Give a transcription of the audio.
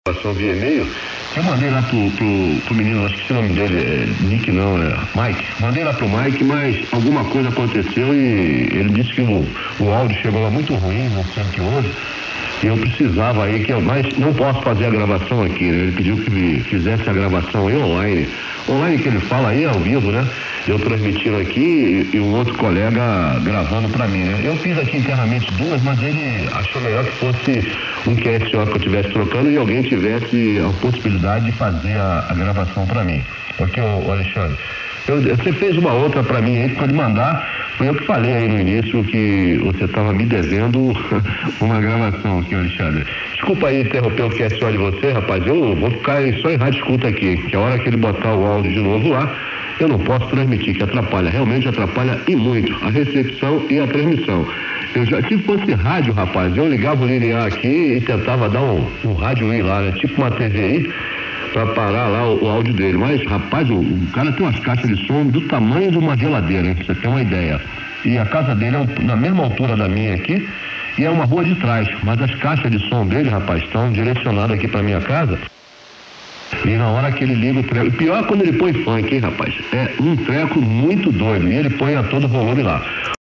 gravação via e-mail, que eu mandei lá pro menino, acho que esse nome dele é Nick, não, é Mike. Mandei lá pro Mike, mas alguma coisa aconteceu e ele disse que o áudio chegou lá muito ruim, no 111, e eu precisava aí mas não posso fazer a gravação aqui, né? Ele pediu que fizesse a gravação aí online. Online que ele fala aí ao vivo, né? Eu transmitindo aqui e um outro colega gravando pra mim, né? Eu fiz aqui internamente duas, mas ele achou melhor que fosse um QSO que eu estivesse trocando e alguém tivesse a possibilidade de fazer a gravação pra mim. Porque, Alexandre, você fez uma outra pra mim aí, pode mandar. Foi eu que falei aí no início que você estava me devendo uma gravação aqui, Alexandre. Desculpa aí interromper o QSO de você, rapaz. Eu vou ficar só em rádio escuta aqui, que a hora que ele botar o áudio de novo lá, eu não posso transmitir, que atrapalha, realmente atrapalha e muito a recepção e a transmissão. Se fosse rádio, rapaz, eu ligava o linear aqui e tentava dar um rádio I lá, né? Tipo uma TVI, para parar lá o áudio dele. Mas, rapaz, o cara tem umas caixas de som do tamanho de uma geladeira, hein? Pra você ter uma ideia. E a casa dele é na mesma altura da minha aqui e é uma rua de trás. Mas as caixas de som dele, rapaz, estão direcionadas aqui pra minha casa. E na hora que ele liga o treco, o pior é quando ele põe funk, hein, rapaz? É um treco muito doido. E ele põe a todo volume lá.